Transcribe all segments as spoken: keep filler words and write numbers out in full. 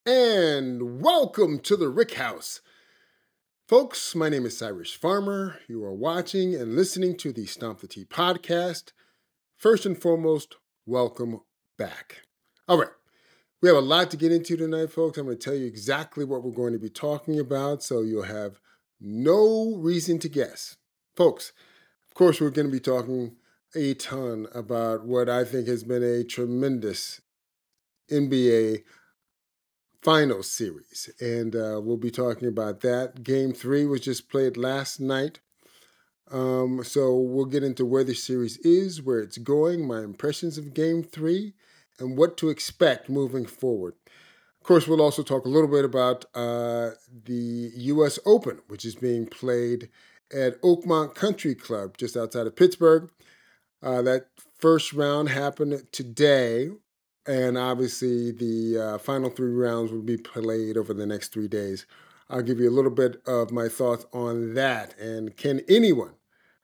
And welcome to the Rick House. Folks, my name is Cyrus Farmer. You are watching and listening to the Stomp the Tea podcast. First and foremost, welcome back. All right, we have a lot to get into tonight, folks. I'm going to tell you exactly what we're going to be talking about so you'll have no reason to guess. Folks, of course, we're going to be talking a ton about what I think has been a tremendous N B A Finals series, and uh, we'll be talking about that. Game three was just played last night, um, so we'll get into where the series is, where it's going, my impressions of Game three, and what to expect moving forward. Of course, we'll also talk a little bit about uh, the U S Open, which is being played at Oakmont Country Club just outside of Pittsburgh. Uh, that first round happened today. And obviously, the uh, final three rounds will be played over the next three days. I'll give you a little bit of my thoughts on that. And can anyone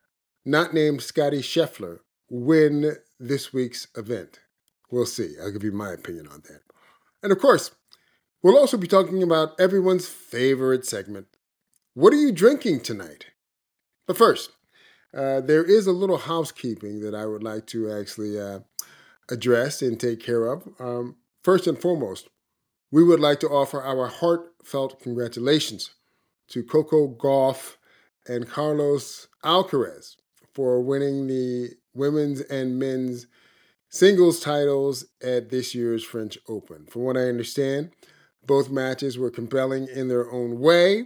not named Scotty Scheffler win this week's event? We'll see. I'll give you my opinion on that. And of course, we'll also be talking about everyone's favorite segment. What are you drinking tonight? But first, uh, there is a little housekeeping that I would like to actually uh, address and take care of. Um, first and foremost, we would like to offer our heartfelt congratulations to Coco Gauff and Carlos Alcaraz for winning the women's and men's singles titles at this year's French Open. From what I understand, both matches were compelling in their own way.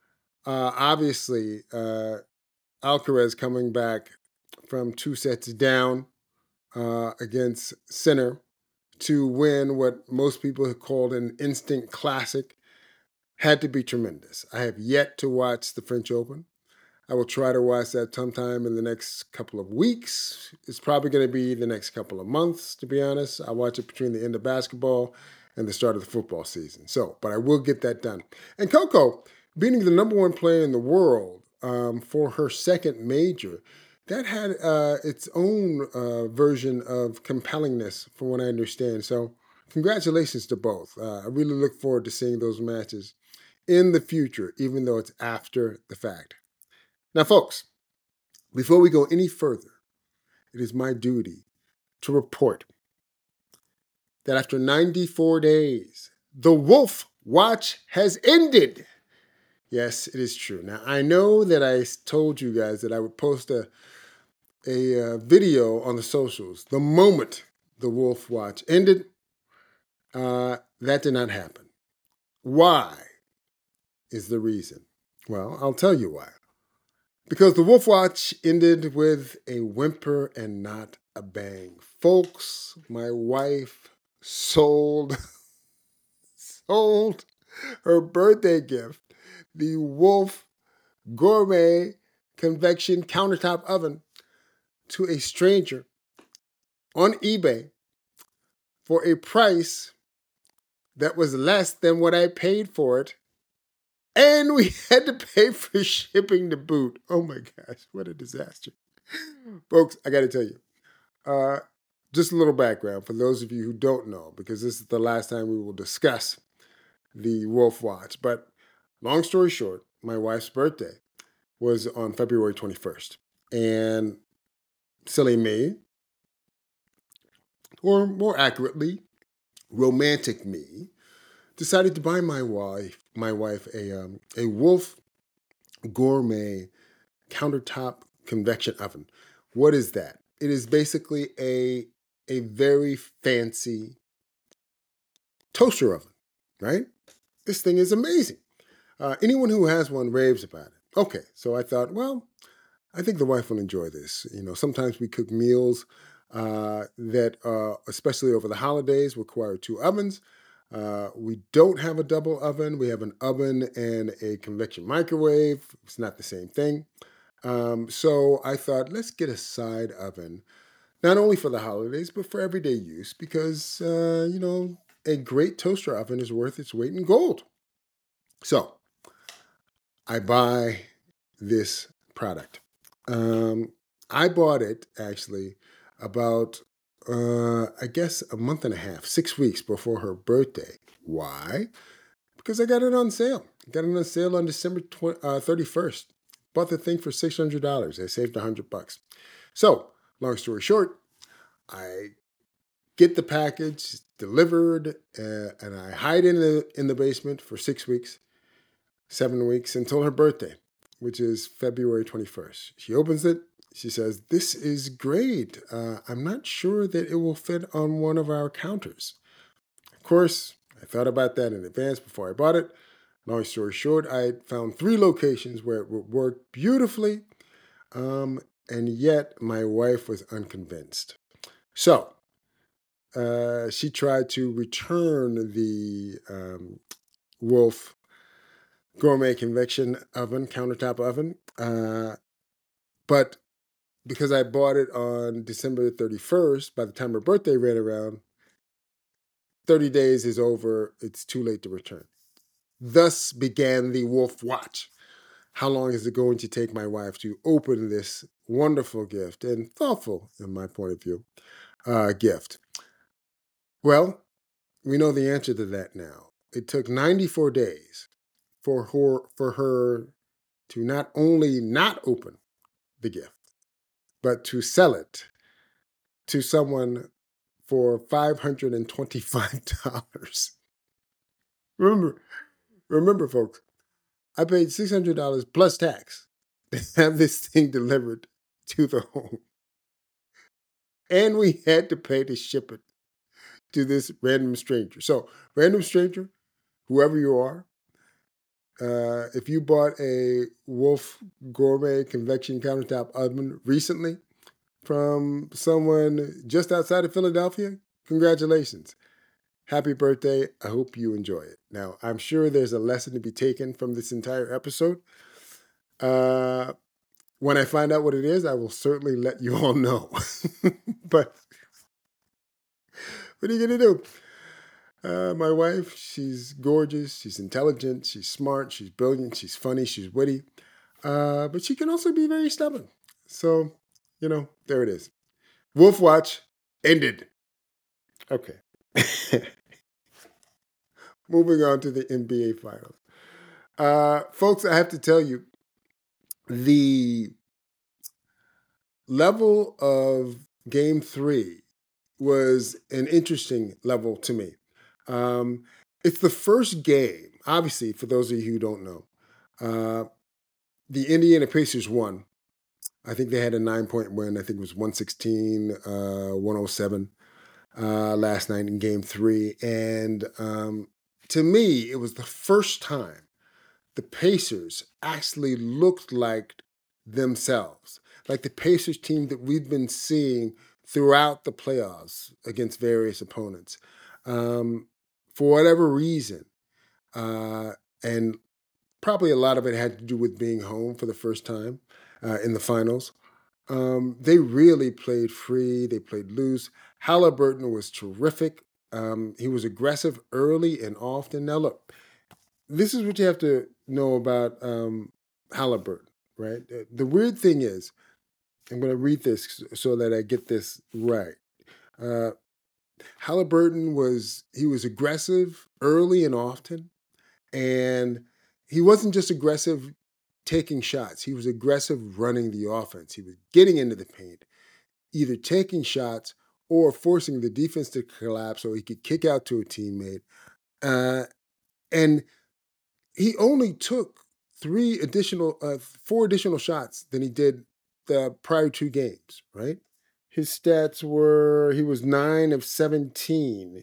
Uh, obviously, uh, Alcaraz coming back from two sets down uh, against Sinner to win what most people have called an instant classic had to be tremendous. I have yet to watch the French Open. I will try to watch that sometime in the next couple of weeks. It's probably going to be the next couple of months, to be honest. I watch it between the end of basketball and the start of the football season. So, but I will get that done. And Coco, beating the number one player in the world um, for her second major, that had uh, its own uh, version of compellingness, from what I understand. So, congratulations to both. Uh, I really look forward to seeing those matches in the future, even though it's after the fact. Now, folks, before we go any further, it is my duty to report that after ninety-four days, the Wolf Watch has ended. Yes, it is true. Now, I know that I told you guys that I would post a a uh, video on the socials the moment the Wolf Watch ended. Uh, that did not happen. Why is the reason? Well, I'll tell you why. Because the Wolf Watch ended with a whimper and not a bang. Folks, my wife sold, sold her birthday gift, the Wolf Gourmet Convection Countertop Oven, to a stranger on eBay for a price that was less than what I paid for it. And we had to pay for shipping to boot. Oh my gosh, what a disaster. Folks, I got to tell you, uh, just a little background for those of you who don't know, because this is the last time we will discuss the Wolf Watch. But long story short, my wife's birthday was on February twenty-first. And silly me, or more accurately, romantic me, decided to buy my wife my wife a um, a Wolf Gourmet Countertop Convection Oven. What is that? It is basically a a very fancy toaster oven, right? This thing is amazing. Uh, anyone who has one raves about it. Okay, so I thought, well, I think the wife will enjoy this. You know, sometimes we cook meals uh, that, uh, especially over the holidays, require two ovens. Uh, we don't have a double oven. We have an oven and a convection microwave. It's not the same thing. Um, so I thought, let's get a side oven, not only for the holidays, but for everyday use, because, uh, you know, a great toaster oven is worth its weight in gold. So I buy this product. Um, I bought it actually about uh, I guess, a month and a half, six weeks before her birthday. Why? Because I got it on sale. I got it on sale on December thirty-first. Bought the thing for six hundred dollars. I saved one hundred bucks. So, long story short, I get the package delivered, uh, and I hide in the in the basement for six weeks, seven weeks until her birthday, which is February twenty-first. She opens it. She says, "This is great. Uh, I'm not sure that it will fit on one of our counters." Of course, I thought about that in advance before I bought it. Long story short, I found three locations where it would work beautifully, um, and yet my wife was unconvinced. So uh, she tried to return the um, Wolf Gourmet Convection Oven, countertop oven, uh, but because I bought it on December thirty-first, by the time her birthday ran around, thirty days is over. It's too late to return. Thus began the Wolf Watch. How long is it going to take my wife to open this wonderful gift and thoughtful, in my point of view, uh, gift? Well, we know the answer to that now. It took ninety-four days for her, for her to not only not open the gift, but to sell it to someone for five hundred twenty-five dollars. Remember, remember, folks, I paid six hundred dollars plus tax to have this thing delivered to the home. And we had to pay to ship it to this random stranger. So, random stranger, whoever you are, uh, if you bought a Wolf Gourmet Convection Countertop Oven recently from someone just outside of Philadelphia, congratulations. Happy birthday. I hope you enjoy it. Now, I'm sure there's a lesson to be taken from this entire episode. Uh, when I find out what it is, I will certainly let you all know. But what are you going to do? Uh, my wife, she's gorgeous, she's intelligent, she's smart, she's brilliant, she's funny, she's witty. Uh, but she can also be very stubborn. So, you know, there it is. Wolf Watch ended. Okay. Moving on to the N B A Finals. Uh, folks, I have to tell you, the level of game three was an interesting level to me. Um, it's the first game, obviously, for those of you who don't know. Uh, the Indiana Pacers won. I think they had a nine-point win. I think it was one sixteen, uh, one oh seven uh, last night in game three. And um, to me, it was the first time the Pacers actually looked like themselves, like the Pacers team that we've been seeing throughout the playoffs against various opponents. Um, for whatever reason, uh, and probably a lot of it had to do with being home for the first time uh, in the finals. Um, they really played free. They played loose. Halliburton was terrific. Um, he was aggressive early and often. Now, look, this is what you have to know about um, Halliburton, right? The weird thing is, I'm going to read this so that I get this right. Uh, Halliburton was, he was aggressive early and often, and he wasn't just aggressive taking shots. He was aggressive running the offense. He was getting into the paint, either taking shots or forcing the defense to collapse so he could kick out to a teammate. Uh, and he only took three additional, uh, four additional shots than he did the prior two games, right? His stats were, he was nine of seventeen.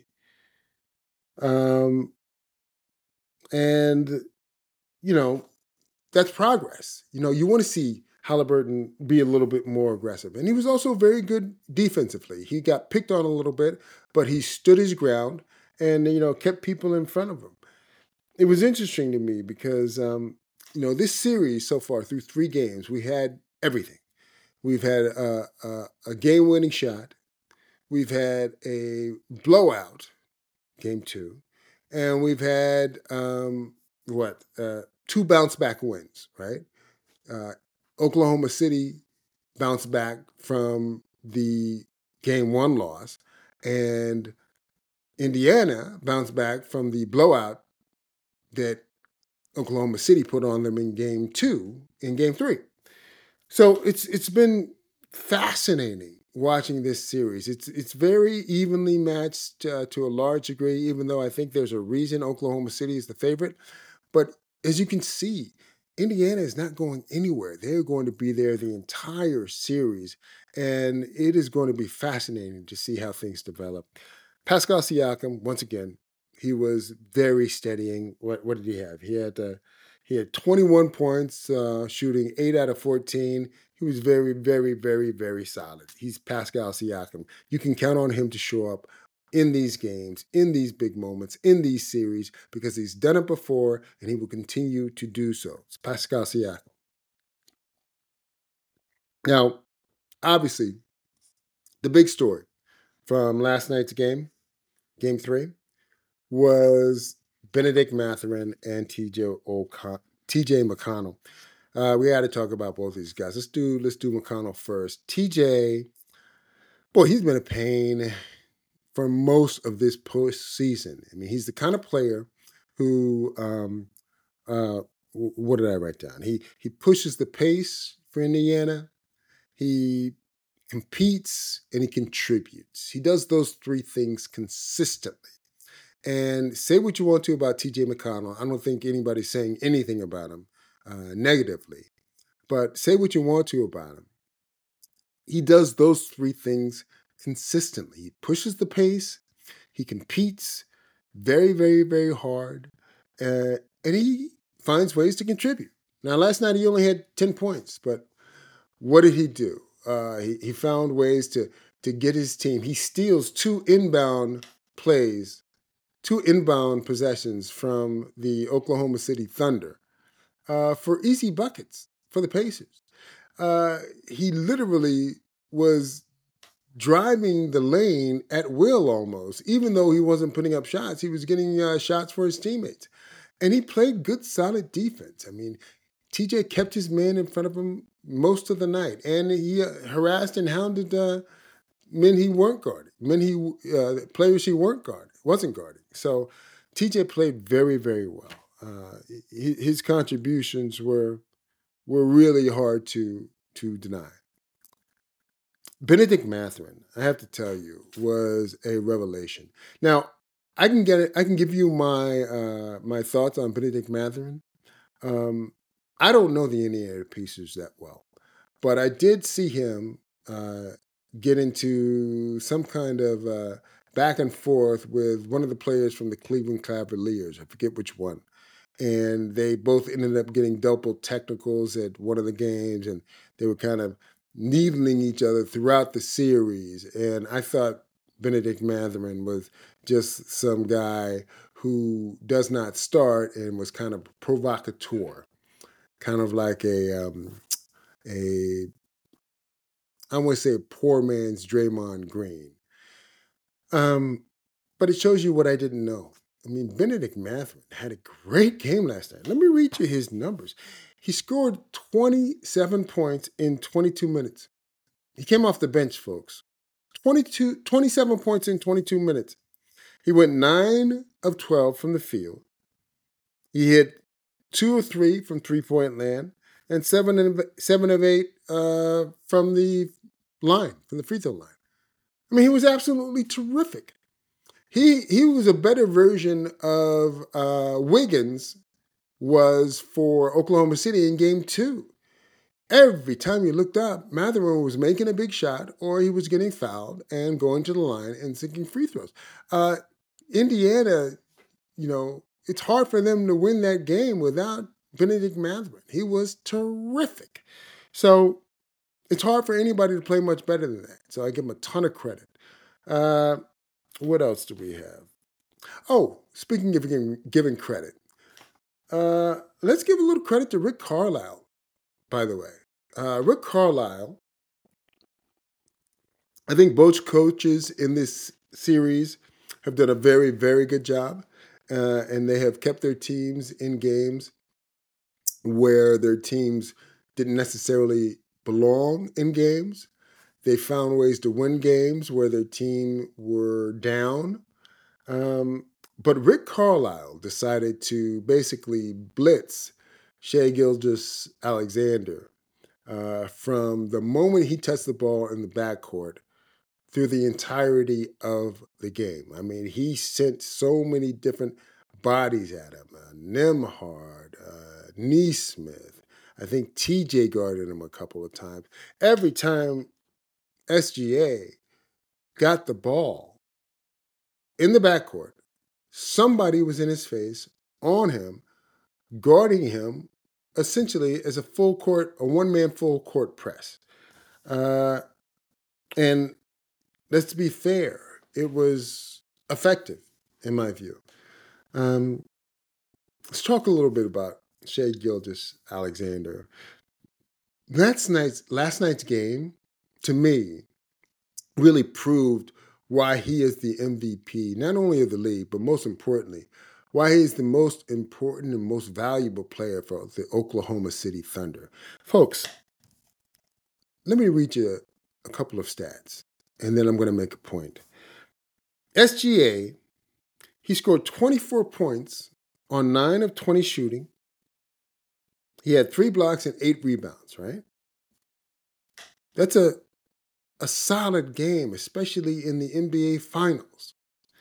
Um, and, you know, that's progress. You know, you want to see Halliburton be a little bit more aggressive. And he was also very good defensively. He got picked on a little bit, but he stood his ground and, you know, kept people in front of him. It was interesting to me because, um, you know, this series so far through three games, we had everything. We've had a, a, a game-winning shot. We've had a blowout, game two. And we've had, um, what, uh, two bounce-back wins, right? Uh, Oklahoma City bounced back from the game one loss, and Indiana bounced back from the blowout that Oklahoma City put on them in game two, in game three. So it's it's been fascinating watching this series. It's it's very evenly matched uh, to a large degree, even though I think there's a reason Oklahoma City is the favorite. But as you can see, Indiana is not going anywhere. They're going to be there the entire series, and it is going to be fascinating to see how things develop. Pascal Siakam, once again, he was very steadying. What what did he have? He had uh, he had twenty-one points, uh, shooting eight out of fourteen. He was very, very, very, very solid. He's Pascal Siakam. You can count on him to show up in these games, in these big moments, in these series, because he's done it before and he will continue to do so. It's Pascal Siakam. Now, obviously, the big story from last night's game, game three, was Benedict Mathurin and T J O'Con- T J McConnell. Uh, we had to talk about both of these guys. Let's do let's do McConnell first. T J, boy, he's been a pain for most of this postseason. I mean, he's the kind of player who, um, uh, what did I write down? He he pushes the pace for Indiana. He competes and he contributes. He does those three things consistently. And say what you want to about T J McConnell. I don't think anybody's saying anything about him uh, negatively. But say what you want to about him. He does those three things consistently. He pushes the pace. He competes very, very, very hard. Uh, and he finds ways to contribute. Now, last night he only had ten points, but what did he do? Uh, he, he found ways to, to get his team. He steals two inbound plays, two inbound possessions from the Oklahoma City Thunder uh, for easy buckets for the Pacers. Uh, he literally was driving the lane at will almost. Even though he wasn't putting up shots, he was getting uh, shots for his teammates. And he played good, solid defense. I mean, T J kept his man in front of him most of the night, and he uh, harassed and hounded uh, men he weren't guarding, men he uh, players he weren't guarding, wasn't guarding. So T J played very, very well. Uh, his contributions were were really hard to to deny. Benedict Mathurin, I have to tell you, was a revelation. Now, I can get it. I can give you my uh, my thoughts on Benedict Mathurin. Um, I don't know the Indiana Pacers that well, but I did see him uh, get into some kind of uh, back and forth with one of the players from the Cleveland Cavaliers. I forget which one. And they both ended up getting double technicals at one of the games, and they were kind of needling each other throughout the series. And I thought Benedict Mathurin was just some guy who does not start and was kind of provocateur, kind of like a um, a I want to say a poor man's Draymond Green. Um, but it shows you what I didn't know. I mean, Benedict Mathurin had a great game last night. Let me read you his numbers. He scored twenty-seven points in twenty-two minutes. He came off the bench, folks. twenty-two, twenty-seven points in twenty-two minutes. He went nine of twelve from the field. He hit two of three from three-point land and seven of, seven of eight uh, from the line, from the free throw line. I mean, he was absolutely terrific. He he was a better version of uh, Wiggins was for Oklahoma City in game two. Every time you looked up, Mathurin was making a big shot or he was getting fouled and going to the line and sinking free throws. Uh, Indiana, you know, it's hard for them to win that game without Benedict Mathurin. He was terrific. So it's hard for anybody to play much better than that. So I give him a ton of credit. Uh, what else do we have? Oh, speaking of giving, giving credit, uh, let's give a little credit to Rick Carlisle, by the way. Uh, Rick Carlisle, I think both coaches in this series have done a very, very good job, uh, and they have kept their teams in games where their teams didn't necessarily belong in games. They found ways to win games where their team were down. Um, but Rick Carlisle decided to basically blitz Shai Gilgeous-Alexander uh, from the moment he touched the ball in the backcourt through the entirety of the game. I mean, he sent so many different bodies at him. Uh, Nembhard, uh, Nesmith. I think T J guarded him a couple of times. Every time S G A got the ball in the backcourt, somebody was in his face, on him, guarding him, essentially as a full court, a one-man full court press. Uh, and let's be fair, it was effective, in my view. Um, let's talk a little bit about Shai Gilgeous-Alexander. Last night's, last night's game, to me, really proved why he is the M V P, not only of the league, but most importantly, why he is the most important and most valuable player for the Oklahoma City Thunder. Folks, let me read you a, a couple of stats, and then I'm going to make a point. S G A, he scored twenty-four points on nine of twenty shooting. He had three blocks and eight rebounds, right? That's a, a solid game, especially in the N B A Finals.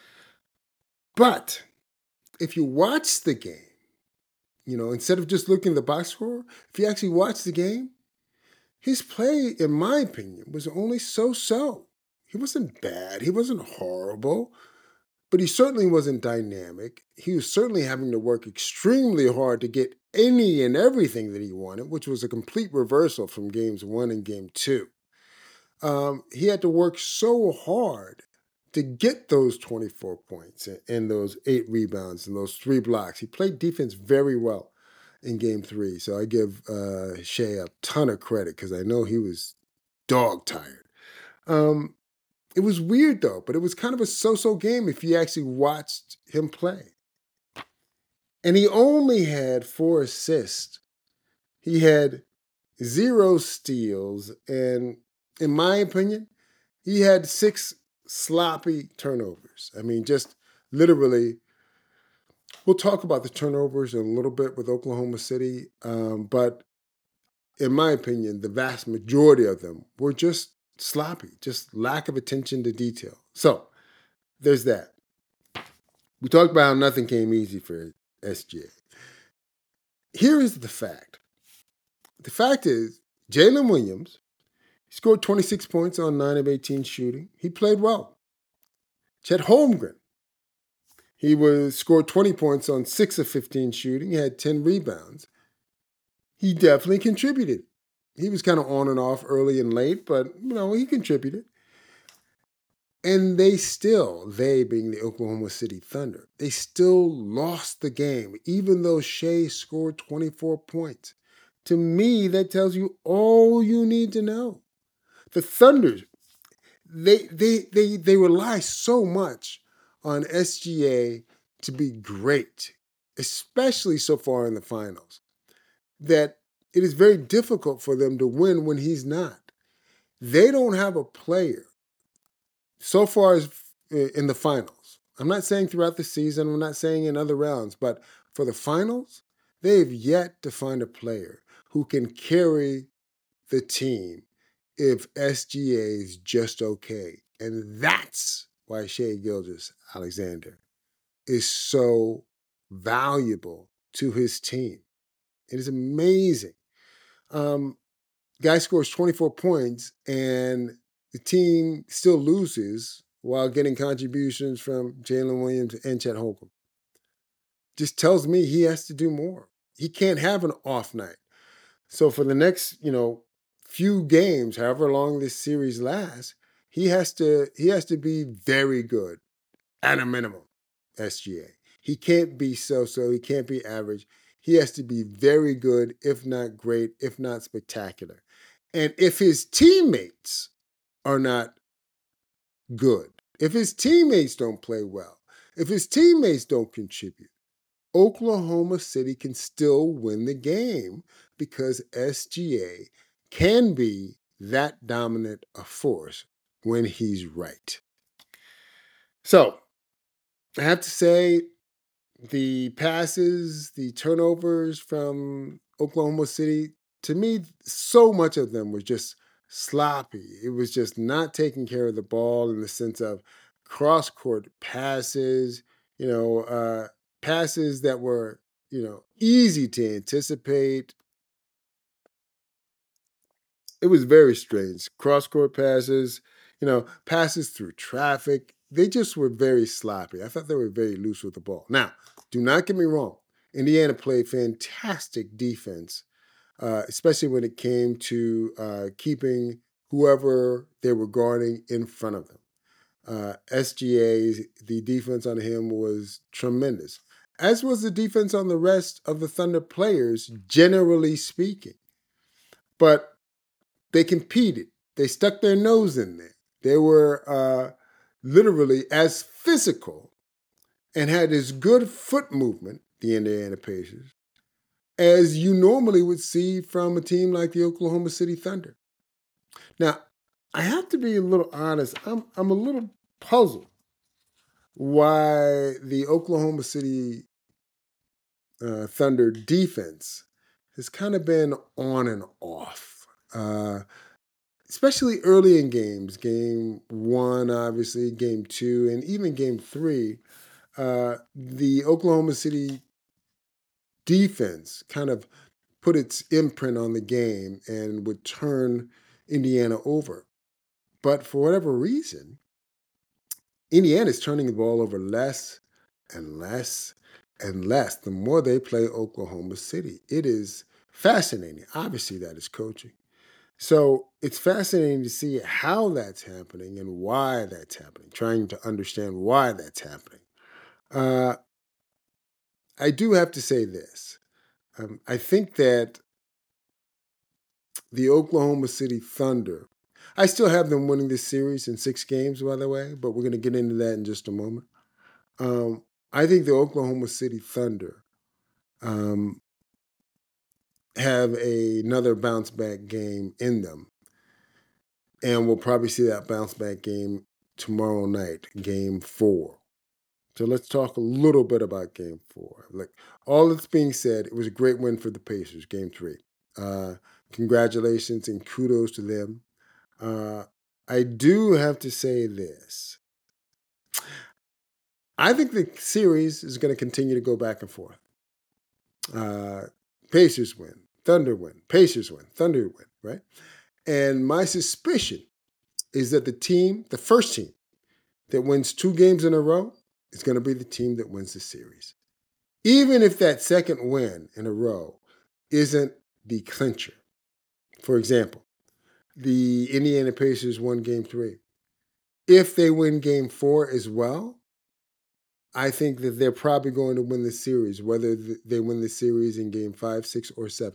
But if you watch the game, you know, instead of just looking at the box score, if you actually watch the game, his play, in my opinion, was only so-so. He wasn't bad. He wasn't horrible. But he certainly wasn't dynamic. He was certainly having to work extremely hard to get any and everything that he wanted, which was a complete reversal from games one and game two. Um, he had to work so hard to get those twenty-four points and, and those eight rebounds and those three blocks. He played defense very well in game three. So I give uh, Shai a ton of credit because I know he was dog tired. Um, It was weird, though, but it was kind of a so-so game if you actually watched him play. And he only had four assists. He had zero steals, and in my opinion, he had six sloppy turnovers. I mean, just literally, we'll talk about the turnovers in a little bit with Oklahoma City, um, but in my opinion, the vast majority of them were just sloppy, just lack of attention to detail. So there's that. We talked about how nothing came easy for S G A. Here is the fact. The fact is, Jalen Williams scored twenty-six points on nine of eighteen shooting. He played well. Chet Holmgren, he was scored twenty points on six of fifteen shooting. He had ten rebounds. He definitely contributed. He was kind of on and off early and late, but, you know, he contributed. And they still, they being the Oklahoma City Thunder, they still lost the game, even though Shai scored twenty-four points. To me, that tells you all you need to know. The Thunder, they they they they rely so much on S G A to be great, especially so far in the finals, that it is very difficult for them to win when he's not. They don't have a player so far as in the finals. I'm not saying throughout the season, I'm not saying in other rounds, but for the finals, they've yet to find a player who can carry the team if S G A is just okay. And that's why Shai Gilgeous-Alexander is so valuable to his team. It is amazing. Um, guy scores twenty-four points and the team still loses while getting contributions from Jalen Williams and Chet Holmgren. Just tells me he has to do more. He can't have an off night. So for the next, you know, few games, however long this series lasts, he has to he has to be very good at a minimum, S G A. He can't be so-so, he can't be average. He has to be very good, if not great, if not spectacular. And if his teammates are not good, if his teammates don't play well, if his teammates don't contribute, Oklahoma City can still win the game because S G A can be that dominant a force when he's right. So, I have to say, the passes, the turnovers from Oklahoma City, to me, so much of them was just sloppy. It was just not taking care of the ball in the sense of cross court passes, you know, uh, passes that were, you know, easy to anticipate. It was very strange. Cross court passes, you know, passes through traffic. They just were very sloppy. I thought they were very loose with the ball. Now, do not get me wrong. Indiana played fantastic defense, uh, especially when it came to uh, keeping whoever they were guarding in front of them. Uh, S G A's, the defense on him was tremendous, as was the defense on the rest of the Thunder players, generally speaking. But they competed. They stuck their nose in there. They were uh, literally as physical and had as good foot movement, the Indiana Pacers, as you normally would see from a team like the Oklahoma City Thunder. Now, I have to be a little honest. I'm I'm a little puzzled why the Oklahoma City uh, Thunder defense has kind of been on and off. Uh, especially early in games, game one, obviously, game two, and even game three, uh, the Oklahoma City defense kind of put its imprint on the game and would turn Indiana over. But for whatever reason, Indiana's turning the ball over less and less and less the more they play Oklahoma City. It is fascinating. Obviously, that is coaching. So it's fascinating to see how that's happening and why that's happening, trying to understand why that's happening. Uh, I do have to say this. Um, I think that the Oklahoma City Thunder, I still have them winning this series in six games, by the way, but we're going to get into that in just a moment. Um, I think the Oklahoma City Thunder um, have a, another bounce back game in them. And we'll probably see that bounce back game tomorrow night, game four. So let's talk a little bit about game four. Like all that's being said, it was a great win for the Pacers, game three. Uh, congratulations and kudos to them. Uh, I do have to say this. I think the series is going to continue to go back and forth. Uh, Pacers win, Thunder win, Pacers win, Thunder win, right? And my suspicion is that the team, the first team that wins two games in a row is going to be the team that wins the series. Even if that second win in a row isn't the clincher. For example, the Indiana Pacers won game three. If they win game four as well, I think that they're probably going to win the series, whether they win the series in game five, six, or seven.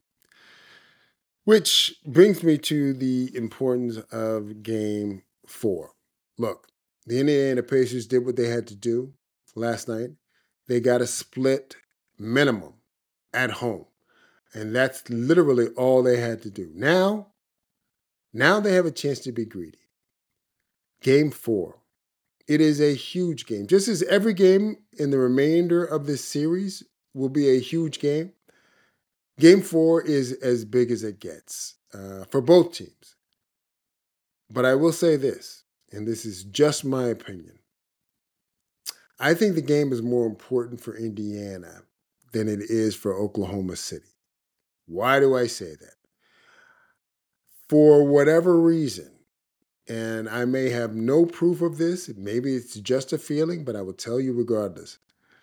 Which brings me to the importance of game four. Look, the Indiana Pacers did what they had to do last night. They got a split minimum at home. And that's literally all they had to do. Now, now they have a chance to be greedy. Game four. It is a huge game. Just as every game in the remainder of this series will be a huge game, game four is as big as it gets uh, for both teams. But I will say this, and this is just my opinion. I think the game is more important for Indiana than it is for Oklahoma City. Why do I say that? For whatever reason, and I may have no proof of this, maybe it's just a feeling, but I will tell you regardless.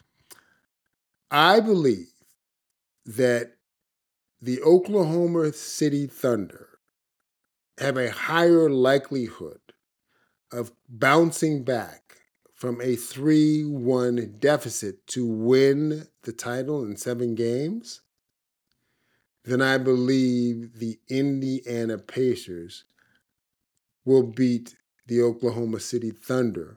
I believe that the Oklahoma City Thunder have a higher likelihood of bouncing back from a three one deficit to win the title in seven games than I believe the Indiana Pacers will beat the Oklahoma City Thunder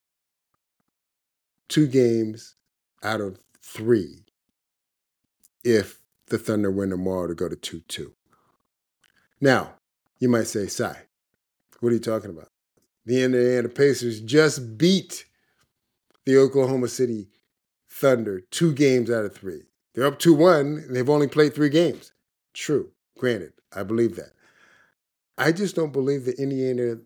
two games out of three if the Thunder win tomorrow to go to two two. Now, You might say, Cy, what are you talking about? The Indiana Pacers just beat the Oklahoma City Thunder two games out of three. They're up two one, and they've only played three games. True. Granted, I believe that. I just don't believe the Indiana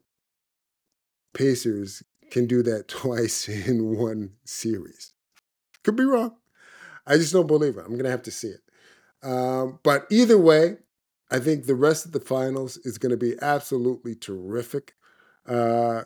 Pacers can do that twice in one series. Could be wrong. I just don't believe it. I'm going to have to see it. Um, but either way, I think the rest of the finals is going to be absolutely terrific. Uh,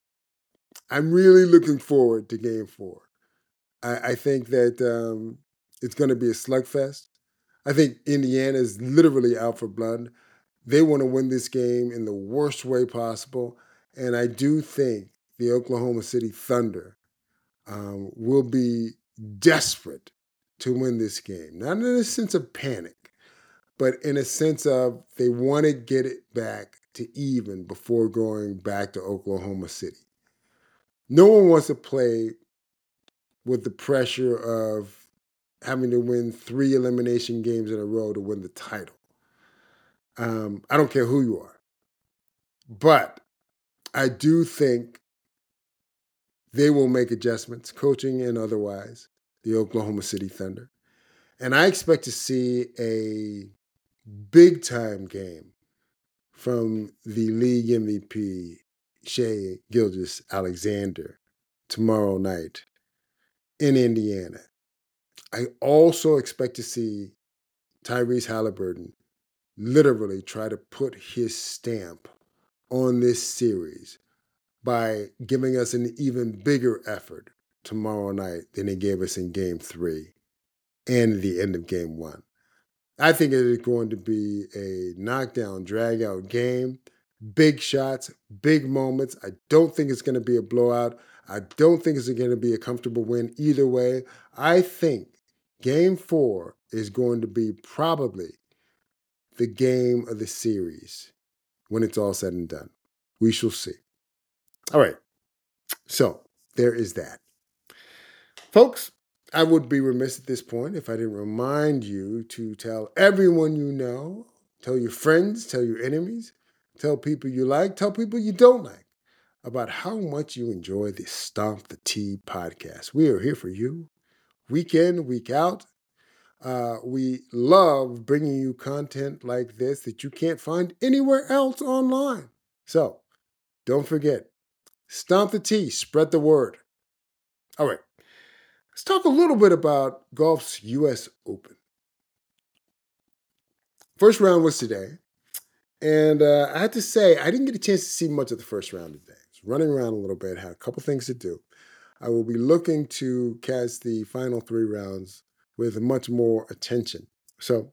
I'm really looking forward to game four. I, I think that um, it's going to be a slugfest. I think Indiana is literally out for blood. They want to win this game in the worst way possible. And I do think the Oklahoma City Thunder um, will be desperate to win this game. Not in a sense of panic, but in a sense of they want to get it back to even before going back to Oklahoma City. No one wants to play with the pressure of having to win three elimination games in a row to win the title. Um, I don't care who you are. But I do think they will make adjustments, coaching and otherwise, the Oklahoma City Thunder. And I expect to see a big-time game from the league M V P, Shai Gilgeous-Alexander, tomorrow night in Indiana. I also expect to see Tyrese Halliburton literally try to put his stamp on this series by giving us an even bigger effort tomorrow night than he gave us in game three and the end of game one. I think it is going to be a knockdown, drag-out game. Big shots, big moments. I don't think it's going to be a blowout. I don't think it's going to be a comfortable win either way. I think game four is going to be probably the game of the series when it's all said and done. We shall see. All right. So there is that. Folks, I would be remiss at this point if I didn't remind you to tell everyone you know, tell your friends, tell your enemies, tell people you like, tell people you don't like about how much you enjoy the Stomp the T podcast. We are here for you week in, week out. Uh, we love bringing you content like this that you can't find anywhere else online. So don't forget, Stomp the T, spread the word. All right. Let's talk a little bit about golf's U S Open. First round was today, and uh, I have to say, I didn't get a chance to see much of the first round today. I was running around a little bit, had a couple things to do. I will be looking to catch the final three rounds with much more attention. So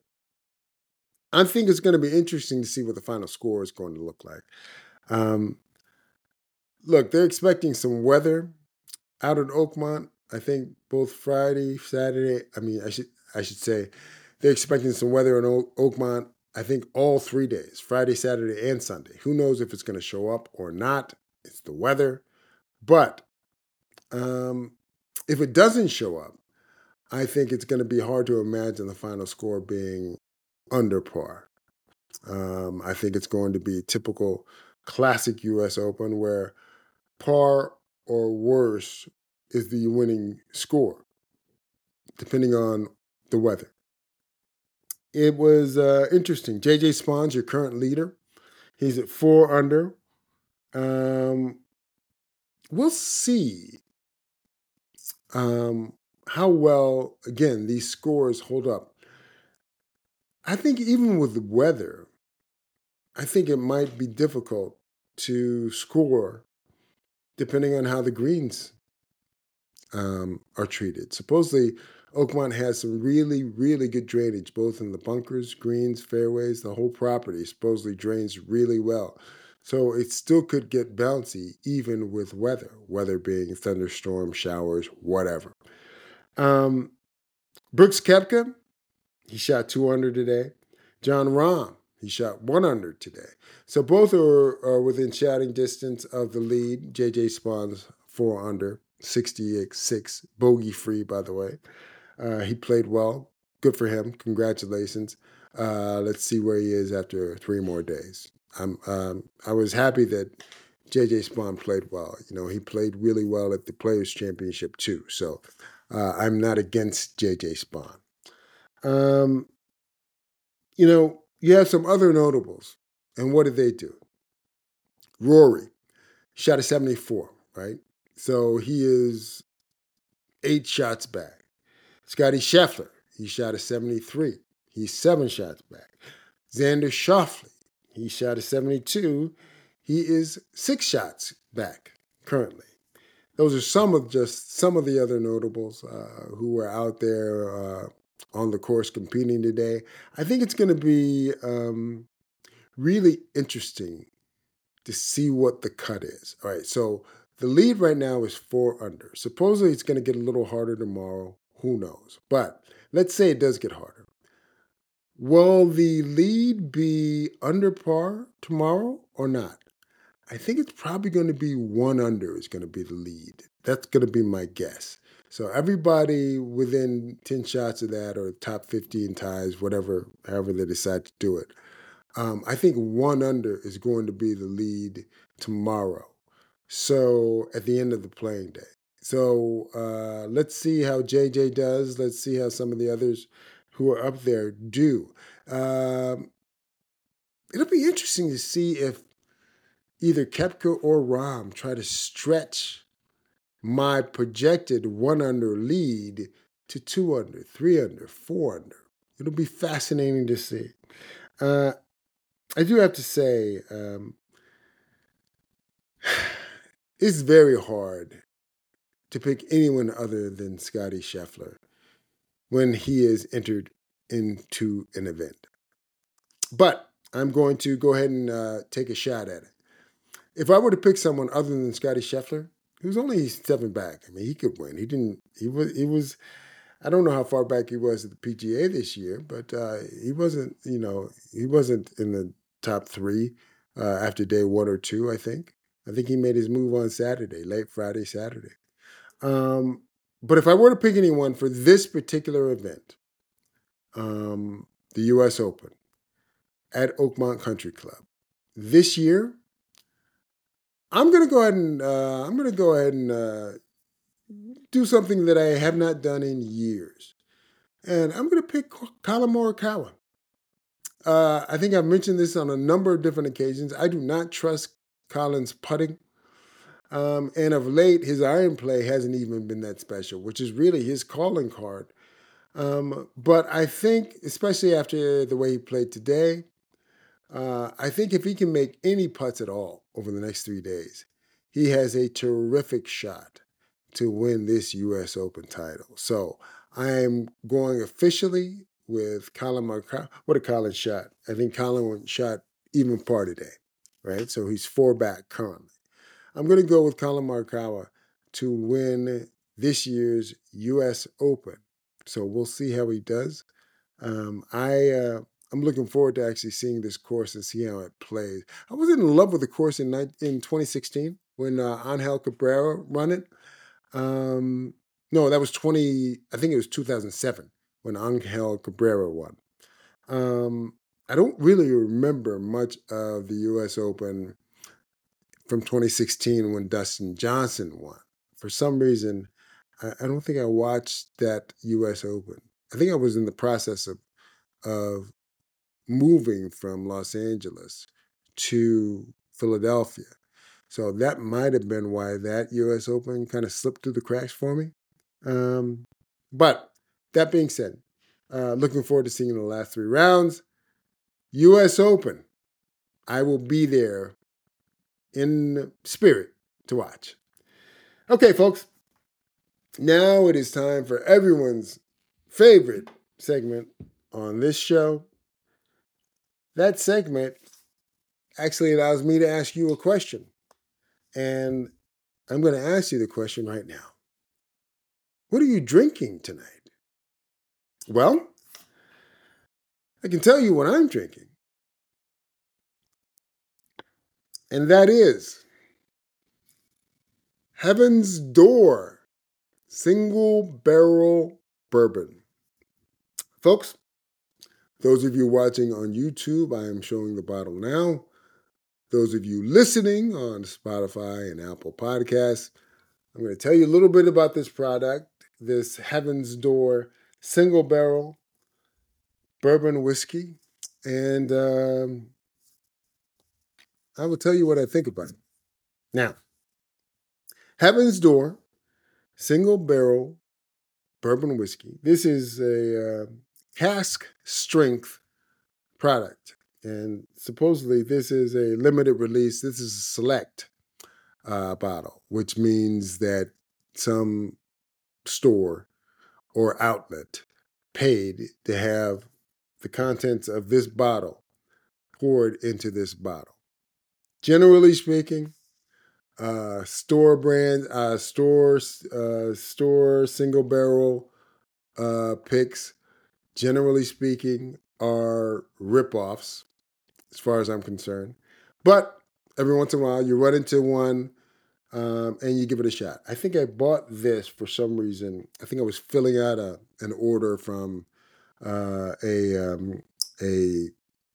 I think it's going to be interesting to see what the final score is going to look like. Um, look, they're expecting some weather out at Oakmont. I think both Friday, Saturday. I mean, I should I should say they're expecting some weather in o- Oakmont. I think all three days, Friday, Saturday, and Sunday. Who knows if it's going to show up or not? It's the weather. But um, if it doesn't show up, I think it's going to be hard to imagine the final score being under par. Um, I think it's going to be typical classic U S Open where par or worse is the winning score, depending on the weather. It was uh, interesting. J J Spaun's your current leader. He's at four under. Um, we'll see um, how well, again, these scores hold up. I think even with the weather, I think it might be difficult to score depending on how the greens um, are treated. Supposedly, Oakmont has some really, really good drainage, both in the bunkers, greens, fairways. The whole property supposedly drains really well. So it still could get bouncy even with weather, weather being thunderstorms, showers, whatever. Um, Brooks Koepka, he shot two under today. Jon Rahm, he shot one under today. So both are, are within shouting distance of the lead. J J Spaun's four under, sixty-six, bogey-free, by the way. Uh, he played well. Good for him. Congratulations. Uh, let's see where he is after three more days. I'm um, I was happy that J J Spaun played well. You know, he played really well at the Players Championship too. So uh, I'm not against J J Spaun. Um, you know, you have some other notables, and what did they do? Rory shot a seventy-four, right? So he is eight shots back. Scotty Scheffler, he shot a seventy-three. He's seven shots back. Xander Schauffele, he shot a seventy-two. He is six shots back currently. Those are some of just some of the other notables uh, who were out there uh, on the course competing today. I think it's going to be um, really interesting to see what the cut is. All right, so the lead right now is four under. Supposedly it's going to get a little harder tomorrow. Who knows? But let's say it does get harder. Will the lead be under par tomorrow or not? I think it's probably going to be one under is going to be the lead. That's going to be my guess. So everybody within ten shots of that or top fifteen ties, whatever, however they decide to do it. Um, I think one under is going to be the lead tomorrow. So at the end of the playing day. So uh, let's see how J J does. Let's see how some of the others who are up there do. Um, it'll be interesting to see if either Koepka or Rahm try to stretch my projected one under lead to two under, three under, four under. It'll be fascinating to see. Uh, I do have to say, um, it's very hard to pick anyone other than Scotty Scheffler when he is entered into an event. But I'm going to go ahead and uh, take a shot at it. If I were to pick someone other than Scotty Scheffler, he was only seven back. I mean, he could win. He didn't. He was. He was. I don't know how far back he was at the P G A this year, but uh, he wasn't. You know, he wasn't in the top three uh, after day one or two. I think. I think he made his move on Saturday, late Friday, Saturday. Um, but if I were to pick anyone for this particular event, um, the U S Open at Oakmont Country Club this year, I'm gonna go ahead and uh, I'm gonna go ahead and uh, do something that I have not done in years, and I'm gonna pick Collin Morikawa. Uh, I think I've mentioned this on a number of different occasions. I do not trust Collin's putting. Um, and of late, his iron play hasn't even been that special, which is really his calling card. Um, but I think, especially after the way he played today, uh, I think if he can make any putts at all over the next three days, he has a terrific shot to win this U S Open title. So I am going officially with Collin Morikawa. What a Collin shot. I think Collin shot even par today, right? So he's four back currently. I'm going to go with Collin Morikawa to win this year's U S Open. So we'll see how he does. Um, I uh, I'm looking forward to actually seeing this course and see how it plays. I was in love with the course in in twenty sixteen when uh, Angel Cabrera won it. Um, no, that was twenty. I think it was two thousand seven when Angel Cabrera won. Um, I don't really remember much of the U S Open from twenty sixteen when Dustin Johnson won. For some reason, I, I don't think I watched that U S Open. I think I was in the process of of moving from Los Angeles to Philadelphia. So that might have been why that U S Open kind of slipped through the cracks for me. Um, but that being said, uh, looking forward to seeing the last three rounds. U S Open, I will be there in spirit to watch. Okay, folks, now it is time for everyone's favorite segment on this show. That segment actually allows me to ask you a question. And I'm going to ask you the question right now. What are you drinking tonight? Well, I can tell you what I'm drinking. And that is Heaven's Door Single Barrel Bourbon. Folks, those of you watching on YouTube, I am showing the bottle now. those of you listening on Spotify and Apple Podcasts, I'm going to tell you a little bit about this product, this Heaven's Door single barrel bourbon whiskey, and um, I will tell you what I think about it. Now, Heaven's Door single barrel bourbon whiskey. This is a uh, cask strength product, and supposedly this is a limited release. This is a select uh, bottle, which means that some store or outlet paid to have the contents of this bottle poured into this bottle. Generally speaking, uh, store brand, uh, store, uh, store single barrel uh, picks, generally speaking, are ripoffs, as far as I'm concerned. But every once in a while, you run into one um, and you give it a shot. I think I bought this for some reason. I think I was filling out a an order from uh, a um, a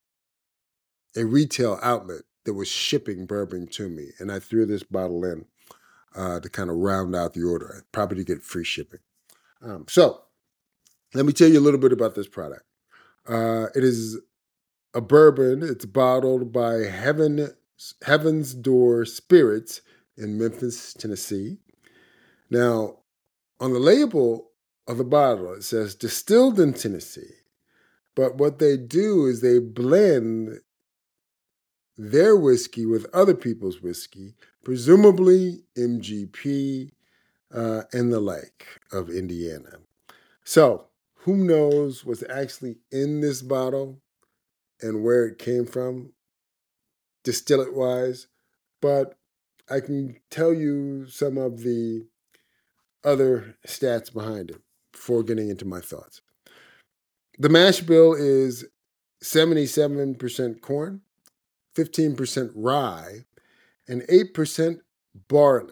a retail outlet that was shipping bourbon to me, and I threw this bottle in uh, to kind of round out the order, probably to get free shipping. Um, so let me tell you a little bit about this product. Uh, it is a bourbon. It's bottled by Heaven, Heaven's Door Spirits in Memphis, Tennessee. Now, on the label of the bottle, it says distilled in Tennessee. But what they do is they blend their whiskey with other people's whiskey, presumably M G P uh, and the like of Indiana. So, who knows what's actually in this bottle and where it came from, distillate wise, but I can tell you some of the other stats behind it before getting into my thoughts. The mash bill is seventy-seven percent corn, fifteen percent rye, and eight percent barley.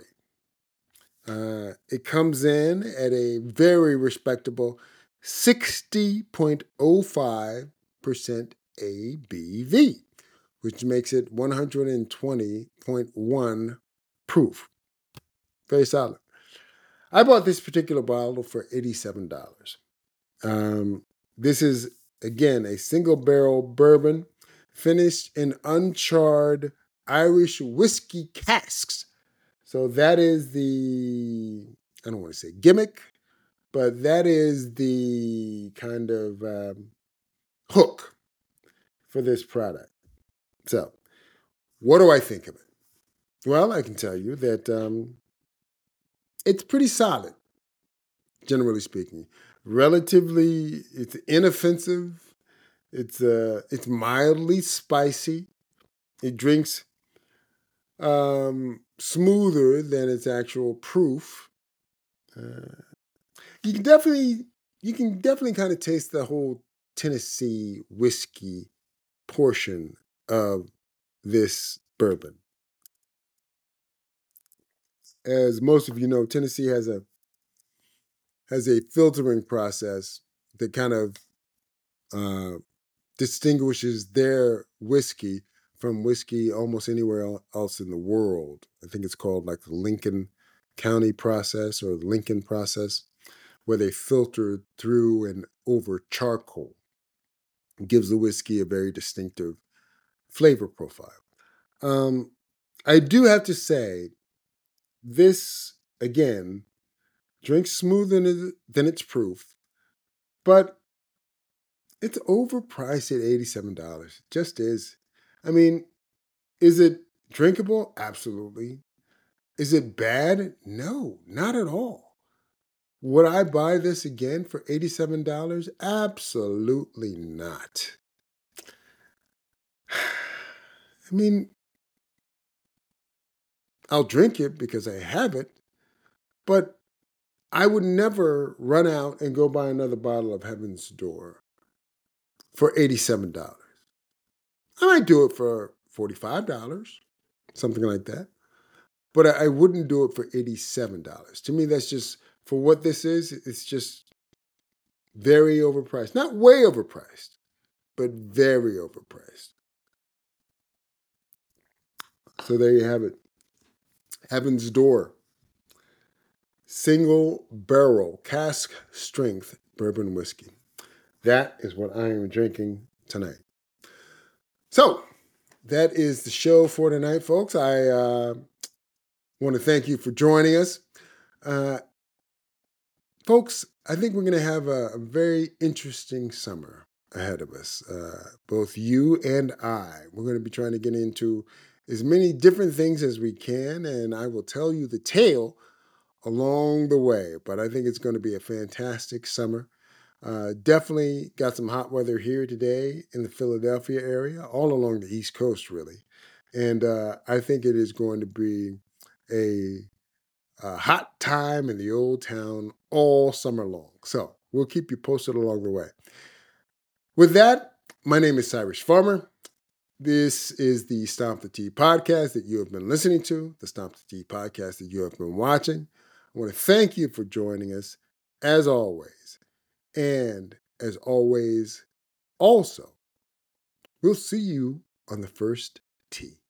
Uh, it comes in at a very respectable sixty point zero five percent A B V, which makes it one hundred twenty point one proof. Very solid. I bought this particular bottle for eighty-seven dollars. Um, this is, again, a single barrel bourbon finished in uncharred Irish whiskey casks. So that is the, I don't want to say gimmick, but that is the kind of um, hook for this product. So, what do I think of it? Well, I can tell you that um, it's pretty solid, generally speaking. Relatively, it's inoffensive. It's uh, it's mildly spicy. It drinks um, smoother than its actual proof. Uh, you can definitely you can definitely kind of taste the whole Tennessee whiskey portion of this bourbon. As most of you know, Tennessee has a has a filtering process that kind of uh, distinguishes their whiskey from whiskey almost anywhere else in the world. I think it's called like the Lincoln County process or the Lincoln process, where they filter through and over charcoal. It gives the whiskey a very distinctive flavor profile. Um, I do have to say, this, again, drinks smoother than its proof, but it's overpriced at eighty-seven dollars. It just is. I mean, is it drinkable? Absolutely. Is it bad? No, not at all. Would I buy this again for eighty-seven dollars? Absolutely not. I mean, I'll drink it because I have it, but I would never run out and go buy another bottle of Heaven's Door for eighty-seven dollars. I might do it for forty-five dollars, something like that. But I wouldn't do it for eighty-seven dollars. To me, that's just, for what this is, it's just very overpriced. Not way overpriced, but very overpriced. So there you have it. Heaven's Door. Single barrel cask strength bourbon whiskey. That is what I am drinking tonight. So that is the show for tonight, folks. I uh, want to thank you for joining us. Uh, folks, I think we're going to have a, a very interesting summer ahead of us. Uh, both you and I. We're going to be trying to get into as many different things as we can, and I will tell you the tale along the way. But I think it's going to be a fantastic summer. Uh, definitely got some hot weather here today in the Philadelphia area, all along the East Coast, really. And uh, I think it is going to be a, a hot time in the old town all summer long. So we'll keep you posted along the way. With that, my name is Cyrus Farmer. This is the Stomp the Tea podcast that you have been listening to, the Stomp the Tea podcast that you have been watching. I want to thank you for joining us, as always. And as always, also, we'll see you on the first tee.